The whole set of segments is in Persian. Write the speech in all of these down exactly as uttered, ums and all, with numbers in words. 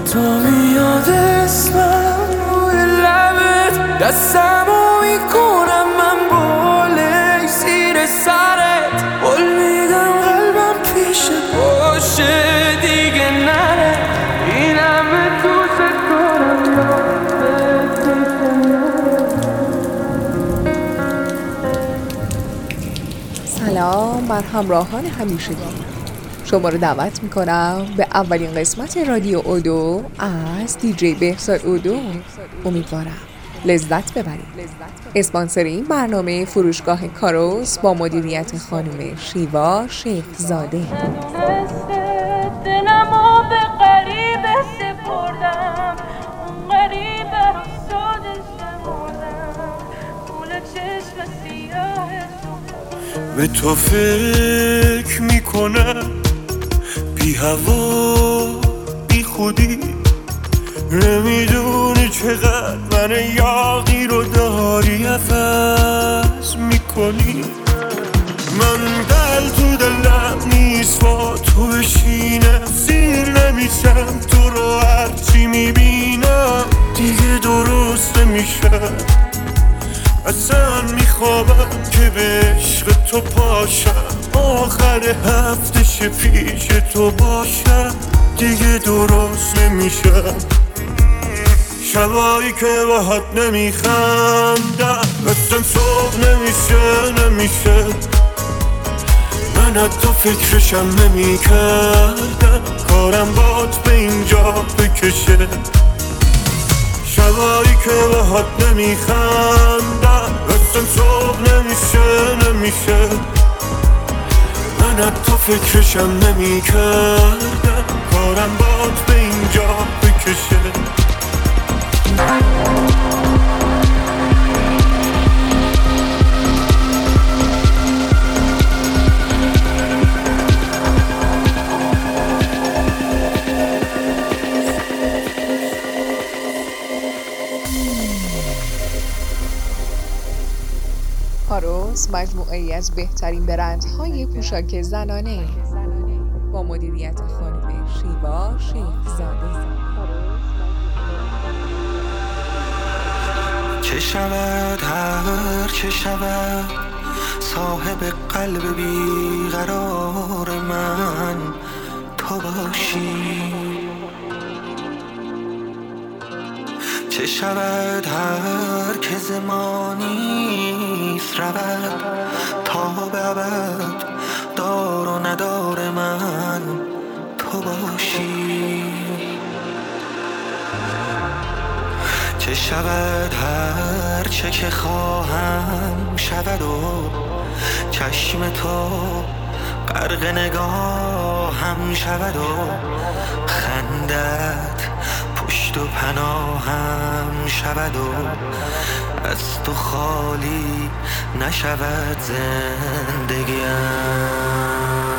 تو میاد اسمم روی لبت، دستمو میکنم من بالای زیر سرت، قول میدم قلبم پیشت باشه دیگه نره، این همه دوست دارم. سلام بر همراهان همیشگی، شما رو دعوت میکنم به اولین قسمت رادیو اودو از دیجی بهزاد اودو. امیدوارم لذت ببرید. اسپانسر این برنامه فروشگاه کاروس با مدیریت خانم شیوا شیخ زاده. به تو فکر میکنم بی هوا بی خودی، نمیدونی چقدر من یاغی رو داری عوض میکنی. من دل تو دلم نیست با تو بشینم، سیر نمیشم تو رو هرچی میبینم دیگه درست نمیشم. اصلا میخوابم که به عشق تو پاشم، آخر هفتش پیش تو باشم دیگه درست نمیشم. شبایی که باهات نمیخندم اصلا صبح نمیشه نمیشه، من حتی فکرشم نمیکردم کارم بات به اینجا بکشه. شبایی که باهات نمیخندم اصلا صبح نمیشه نمیشه، من حتی فکرشم نمیکردم کارم بات به اینجا بکشه. کاروس مجموعه‌ای از بهترین برندهای پوشاک زنانه با مدیریت خانم شیوا شیخ زاده. چه شود هر چه شود صاحب قلب بیقرار من تو باشی. چه شود هر که زمانیست رود تا به ابد دار و ندار من تو باشی. چه شود هر چه که خواهم شود و چشم تو غرق نگاهم شود و خندت پشت و پناهم شود و از تو خالی نشود زندگیم.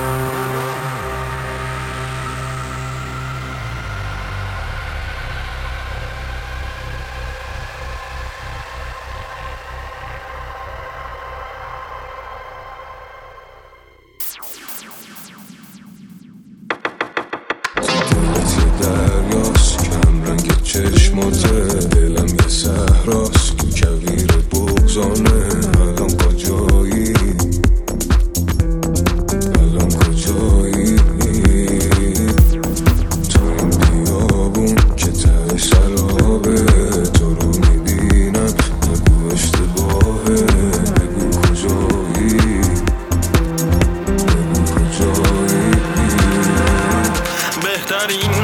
چشماته دلم یه صحراست تو کویر بغضانه، الان کجایی الان کجایی تو این بیابون که ته سرابه، تو رو میبینم نگو اشتباهه، بگو کجایی بگو کجایی. بهترین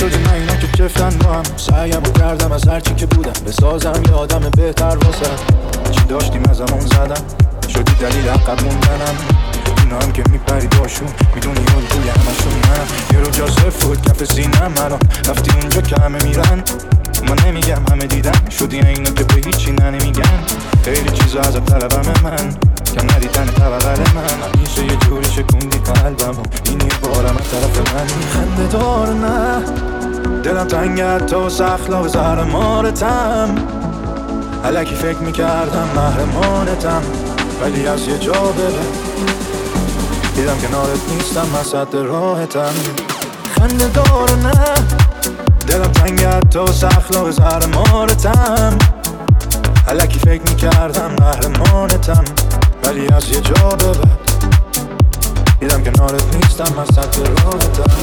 شدیم من اینا که جفتن با هم. سعیم رو کردم از هرچی که بودم بسازم یه آدم بهتر واسه. چی داشتیم از همون زدم شدی دلیل عقب موندنم. اینا هم که میپری باشون میدونی اون توی همشون منم. یه رو جا صرف بود کف سینم الان رفتی اونجا که همه میرن. من نمیگم همه دیدن شدی اینا که به هیچی نمیگن. خیلی چیزا از طلبم من کم ندیدن طبقل من. همیشه یه جوری شکوندی قلبم و این یه بارم از طرف من. خنده دار نه دلم تنگت تو سخلا و زهر مارتم. الکی فکر میکردم محرمانتم ولی از یه جا ببر دیدم کنارت نیستم مسد راحتم. خنده دار نه دلم تنگت تو سخلا و زهر مارتم. الکی فکر میکردم محرمانتم ولی از یه جا ببر دیدم کنارت نیستم مسد راحتم.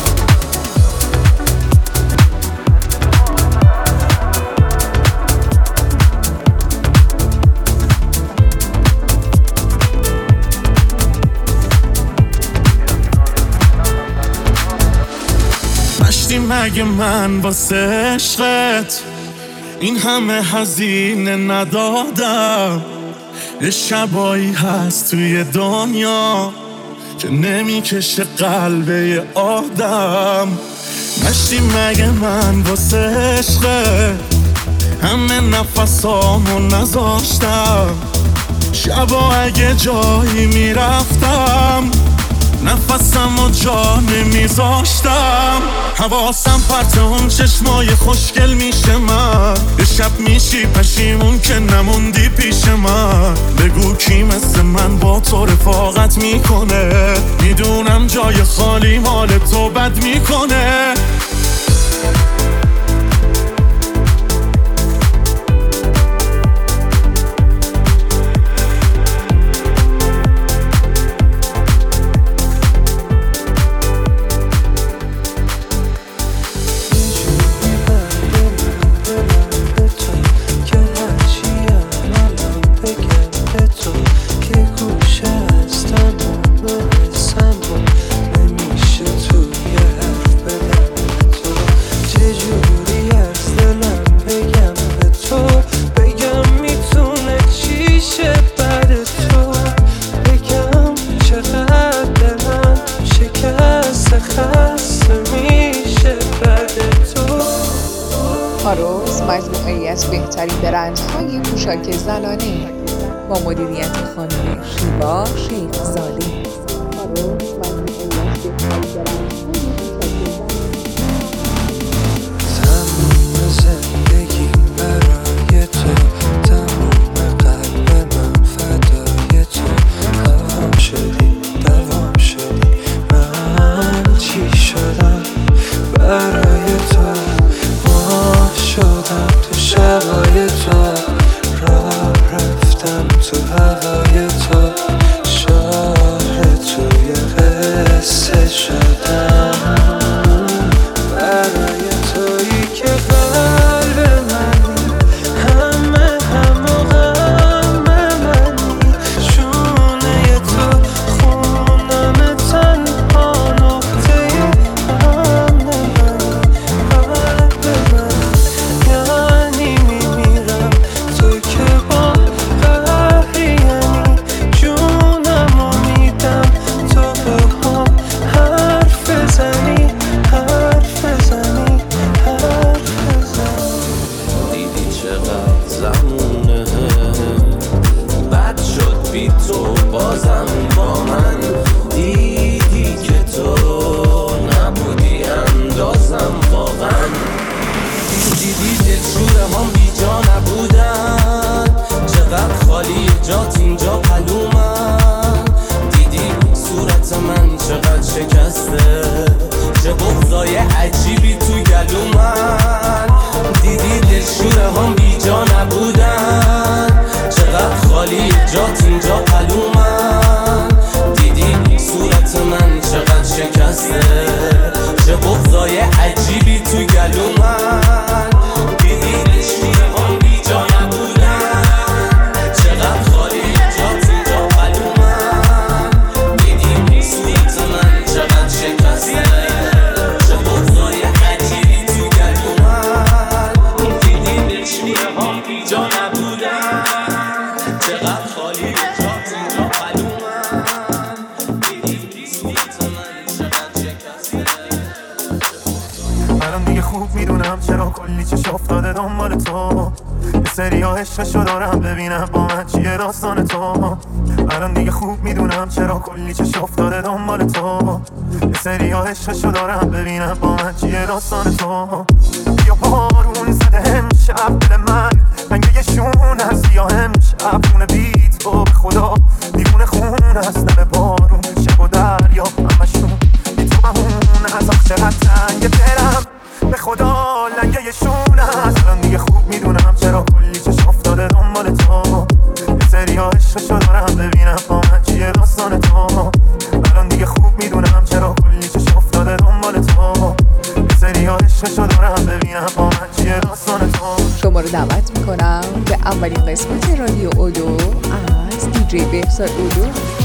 مگه من واسه عشقت این همه هزینه ندادم. یه شبایی هست توی دنیا که نمیکشه قلبه آدم. مشتی مگه من واسه عشقت همه نفسامو نذاشتم. شبا اگه جایی میرفتم نفسم و جا نمیذاشتم. حواسم پرت اون چشمای خوشگل میشه من. یه شب میشی پشیمون که نموندی پیش من. بگو کی مثل من با تو رفاقت میکنه. میدونم جای خالی مال تو بد میکنه. پاروز مجموعه‌ای از بهترین برندهای پوشاک زنانه با مدیریت خانم شیوا شیخزاده. پاروز مجموعه‌ای از بهترین برندهای تموم زندگی برای تو، تموم قلب من فدای تو. دوام شدی دوام شدی من چی شدم برای تو. شدم تو شبای تو، راه رفتم تو هوای تو. شاید نمیدونم چرا کلی چش افتاده دنبال تو. یه سری ها عشقشو دارم ببینم با من چیه داستان تو. الان دیگه خوب میدونم چرا کلی چش افتاده دنبال تو. یه سری ها عشقشو دارم ببینم با من چیه داستان تو. یا بارون زده امشب دل من رنگه یه شون از سیاه امشب خونه بیت تو به خدا دیوونه خون از نم بارون شب و دریا همشون بی تو بهون از آخ چقدر تنگ دلم به خدا لنگه یه شون از. الان دیگه خوب میدونم چرا کلی چش افتاده دنبال تو. یه سری ها عشقشو دارم ببینم با من چیه داستان تو. الان دیگه خوب میدونم چرا کلی چش افتاده دنبال تو. یه سری ها عشقشو دارم ببینم با من چیه داستان تو. شما رو دعوت میکنم به اولین قسمت رادیو اودو از دیجی بهزاد اودو.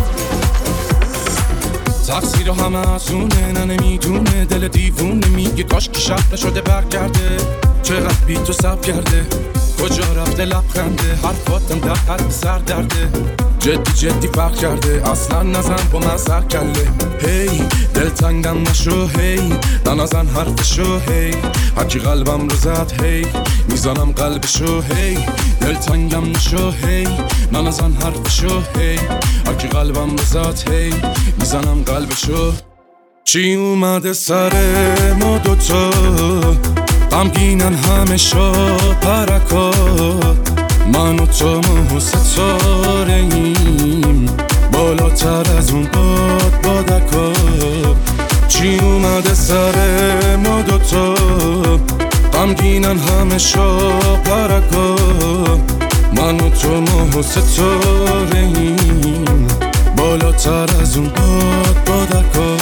تقصیر همه از اونه، نه نمیدونه دل دیوونه میگه کاش که شب نشده برگرده. چقدر بی تو سب کرده کجا رفته لبخنده. حرفاتم در حد سر درده جدی جدی فرق کرده. اصلا نزن با من سر کله. هی دل تنگم نشو هی ننازن حرفشو هی هرکی قلبم رو زد هی میزنم قلبشو هی دل تنگم نشو هی ننازن حرفشو هی هرکی قلبم رو زد هی میزنم قلبشو. چی اومده سر ما دوتا غمگینن همه شا پرکات. من و تو ماه و ستاره ایم بالاتر از اون باد بادکا. چی اومده سر ما دوتا غمگینن همه شا پرکات. من و تو ماه و ستاره ایم بالاتر از اون باد بادکا.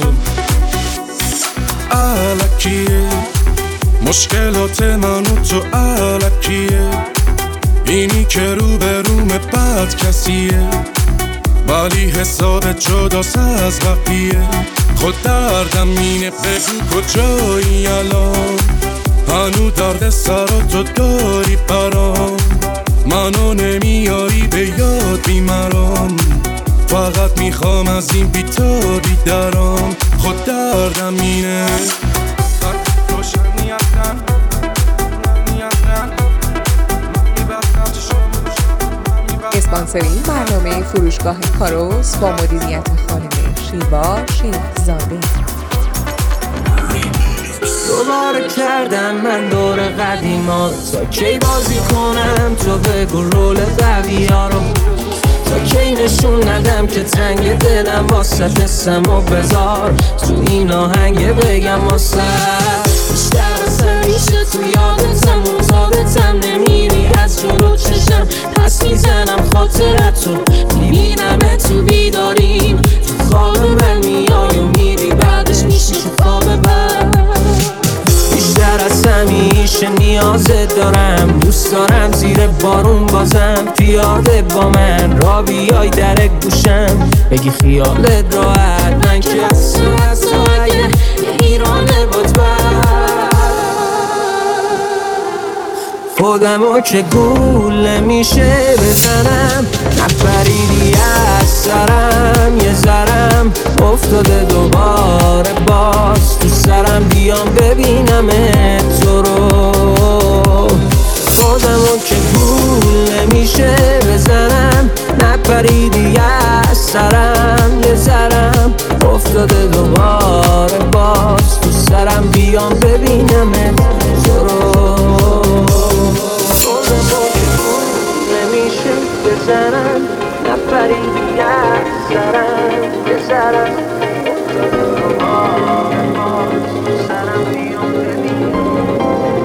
الکیه مشکلات من و تو الکیه. اینی که رو به روم بد کسیه ولی حساب جداست از بقیه. خود دردم اینه بگو کجایی الان هنو درد سراتو داری برام. منو نمیاری به یاد بیمرام فقط میخوام از این بیتابی درام. خود دردم اینه اسپانسر این برنامه فروشگاه کاروس با مدیریت خانم شیوا شیخزاده. دوباره کردم من دور قدیما تا کی بازی کنم تو بگو رول قویا رو. تا کی نشون ندم که تنگ دلم واسه دستم و بذار تو این آهنگ بگم واسه. بیشتر از همیشه تو یادتم مطابتم نمیری از جلو چشم پس میزنم خاطرتو میبینم تو بیداریم تو خواب من میای و میری بعدش میشی تو خواب من. بیشتر از همیشه نیازت دارم دوست دارم زیر بارون بازم پیاده با من را بیای در گوشم بگی خیالت راحت من که از تو از تو اگه ایرانه بود بر خودمو که گول میشه بزنم نپریدی از سرم یه ذرم افتاده دوباره باز تو سرم بیام ببینم تو رو. خودمو که گول میشه بزنم نپریدی از سرم یه ذرم افتاده دوباره باز تو سرم بیام ببینم تو رو. بزنم نپریدی از سرم یه ذرم افتاده دوباره باز تو سرم بیام ببینم.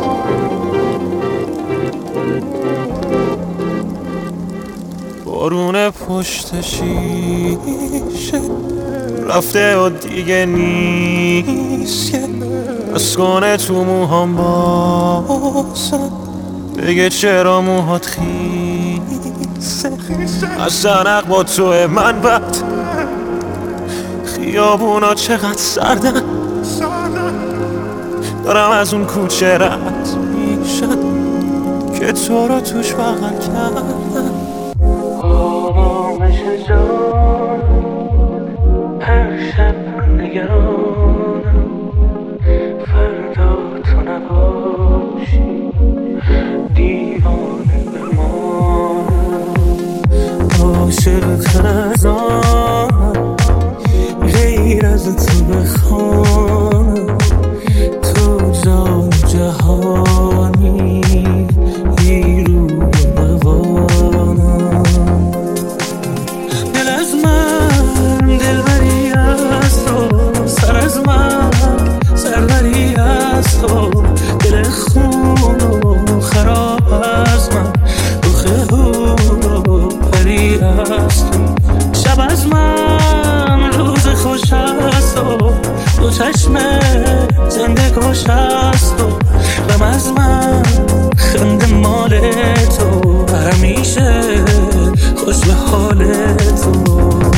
بارون پشت شیشه رفته و دیگه نیست بس کنه تو موهام بازم بگه چرا موهات خیسه. از سنق با توه من بد خیابونا چقدر سردن دارم از اون کوچه رد میشم که تو رو توش بغل کردم. آرامش جان هر شب نگرانم فردا تو نباش بزنم غیر از تو بخوانم تو جان جهانی روی روانم دل از من دلبری از تو سر از من سربری از تو دل خون و خراب از من روخه و پری از تو شب از من روز خوش از تو دو چشم زنده کش از تو غم از من خنده مال تو همیشه خوش به حال تو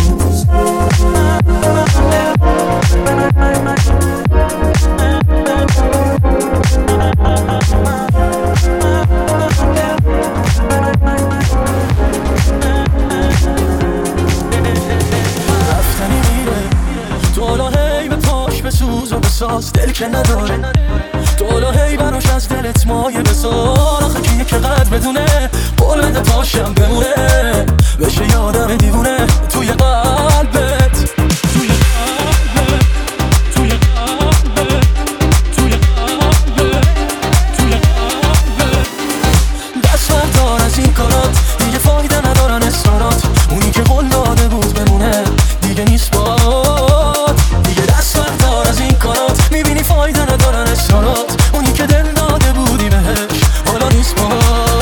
دل که نداره دولا هی براش از دلت مایه بذار آخه کیه که قد بدونه بلند پاشم بمونه بشه یادم دیوونه توی قلبت توی قلبت توی قلبت توی قلبت توی قلبت دست بردار از این کارات دیگه فایده ندارن اصرارات اونی که قول داده بود بمونه دیگه نیست باد دیگه دست بردار از این کارات میبینی فایده ندارن اصرارات اونی که دل داده بودی بهش حالا نیست ما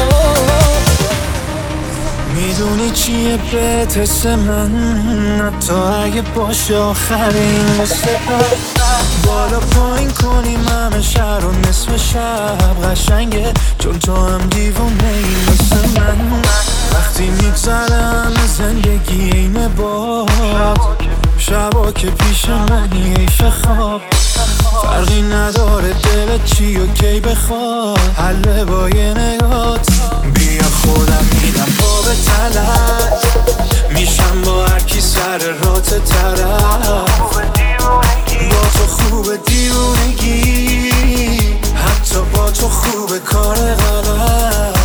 میدونی چیه بهت حس من حتی اگه باشه آخرین قصه بالا پایین کنیم همه شهر و نصف شب قشنگه چون تو هم دیوونه ای مثل من وقتی میگذره همه زندگی اینه باد شبا که پیش منی حیف خواب فرقی نداره دلت چی و کی بخواد حله با یه نگات بیا خودم میدم پا به تلت میشم با هرکی سر رات طرف با تو خوب دیوونگی حتی با تو خوب کار غلط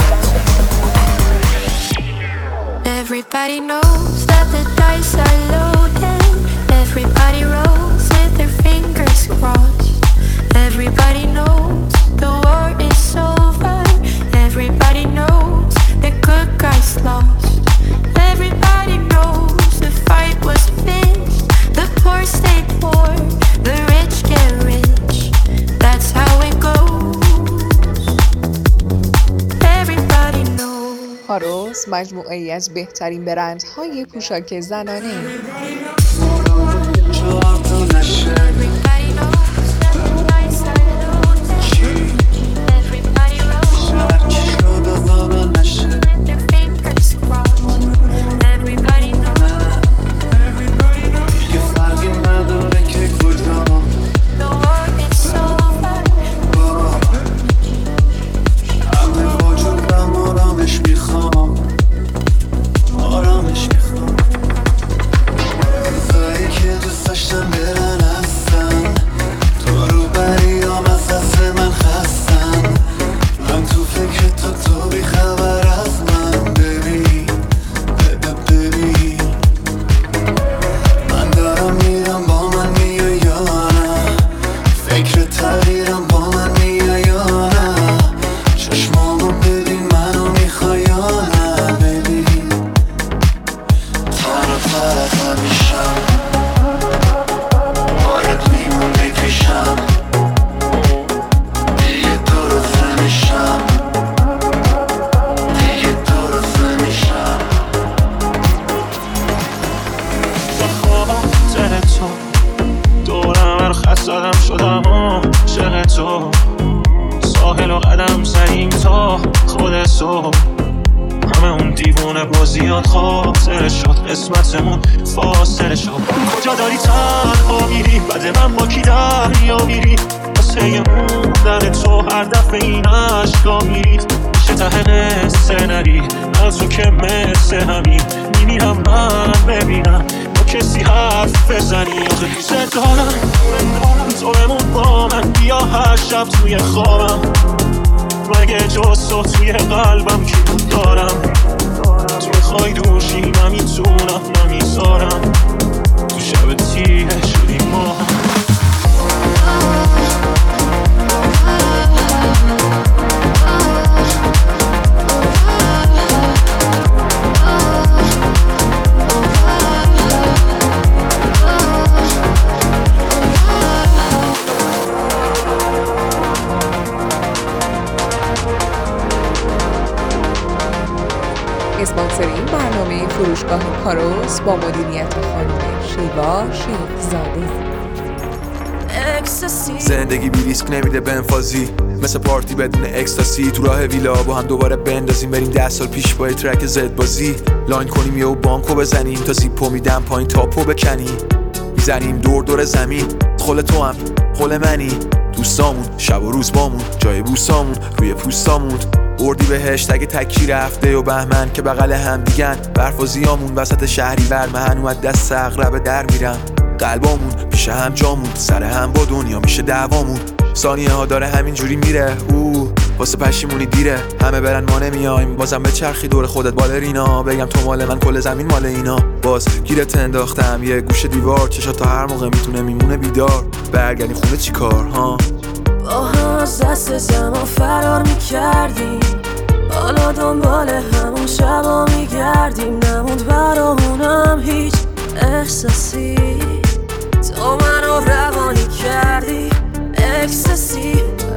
Everybody knows that the dice are loaded. Everybody rolls with their fingers crossed. Everybody knows the war is over. Everybody knows the good guys lost. Everybody knows the fight was finished. The poor stay poor, the rich get rich. That's how it goes. Everybody knows. هاروس مجموعه‌ای از بهترین برندهای پوشاک زنانه. توی خوابم مگه جز تو توی قلبم کی بود دارم هست میخوای دوشی نمیتونم نمیذارم تو شب تیه شدیم ما اسپانسر این برنامه فروشگاه کاروس با مدیریت خانم شیوا شیخزاده. زندگی بی ریسک نمیده بنفازی، مثل پارتی بدون اکستاسی. تو راه ویلا با هم دوباره بندازیم بریم ده سال پیش با یه ترک زد بازی. لاین کنیم یهو بانکو بزنیم تا زیپو میدم پایین تاپو بکنیم. میزنیم دور دور زمین، خل تو هم خل منی. دوستامون شب و روز بامون، جای بوسامون روی پوستامون. اردی بهشت اگه تکی رفته و بهمن که بغل هم دیگن. برفازیامون وسط شهری برمهن اومد دست اغرب در میرم. قلبامون پیش هم جامون، سر هم با دنیا میشه دعوامون. ثانیه ها داره همین جوری میره، او واسه پشیمونی دیره. همه برن ما نمیایم، بازم به چرخی دور خودت بالرینا. بگم تو مال من کل زمین مال اینا. باز گیرت انداختم یه گوشه دیوار، چشات تا هر موقع میتونه میمونه بیدار. برگردی خونه چی کار ها؟ با هم از دست زمان فرار میکردیم، حالا دنبال همون شبا میگردیم. نموند برامونم هیچ احساسی، تو منو روانی کردی. اکستاسی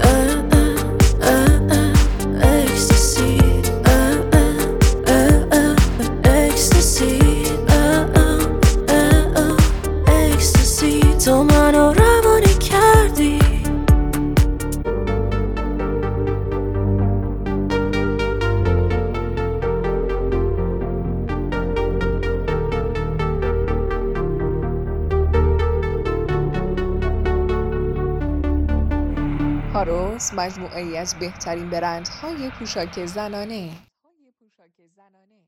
اکستاسی اکستاسی اکستاسی تو منو روانی کردی. کاروس مجموعه‌ای از بهترین برندهای پوشاک زنانه.